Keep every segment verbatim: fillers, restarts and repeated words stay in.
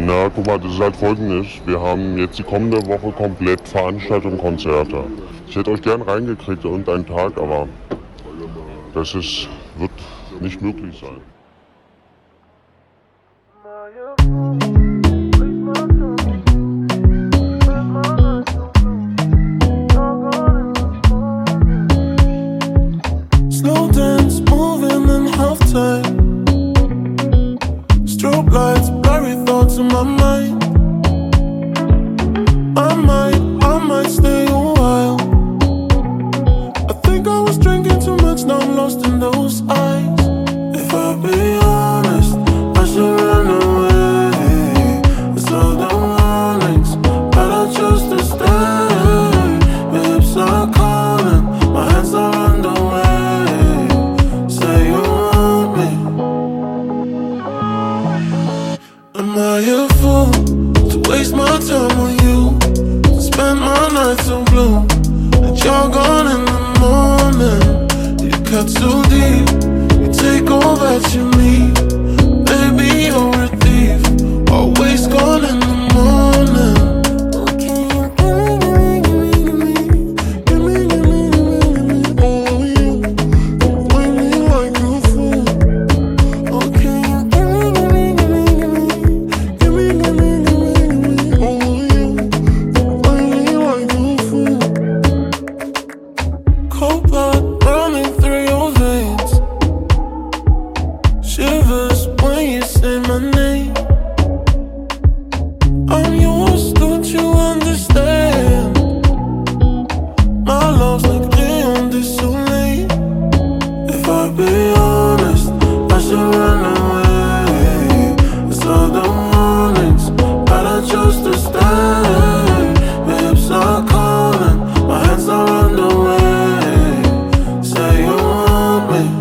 Na, guck mal, das ist halt folgendes. Wir haben jetzt die kommende Woche komplett Veranstaltungen, Konzerte. Ich hätte euch gern reingekriegt irgendeinen Tag, aber das ist, wird nicht möglich sein. Slow dance, moving in half time. Strobe lights, blurry thoughts in my mind. I might, I might stay a while. I think I was drinking too much, now I'm lost in those eyes. If I be honest, I should run away. It's all the warnings, but I chose to stay. My hips are calling, my hands are underway. Say you want me. Am I a fool to waste my time on you? To spend my nights so blue, and you're gone in the morning. You cut too deep, you take all that you need. Baby, you're a thief, always gone in the morning. Okay, give me, give me, give me, give me, give me, give me, oh you, when me like a fool. Okay, give me, give me, give me, give me, give me, give me, give me, give me, oh you, when me like a fool. Cold blood running through your veins, shivers when you say my name. I'm yours, don't you understand? My love's like Leon du Soleil. If I be honest, I should run away. It's all the warnings, but I chose to stay. My hips are calling, my hands are underway. Say you want me.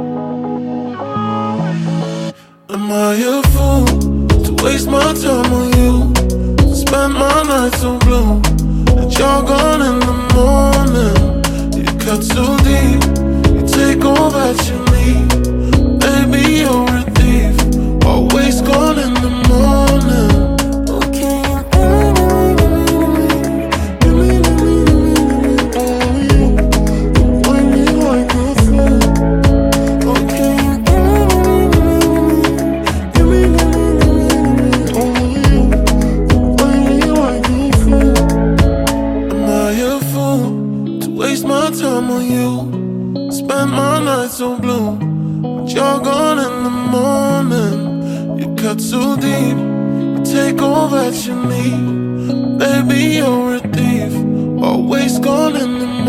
Am I a fool to waste my time on you? To spend my nights so blue, and you're gone in the morning. You cut too deep, you take all that you need. Baby, you're a thief, always gone in the morning. Okay, give me, give me, give me, give me, give me, give me, oh you, when me like a fool. Okay, give me, give me, give me, give me, give me, give me, oh you, when me like a fool. Am I a fool to waste my time on you? Spend my nights so blue, but you're gone in the morning. You cut too deep, you take all that you need. Baby, you're a thief, always gone in the morning.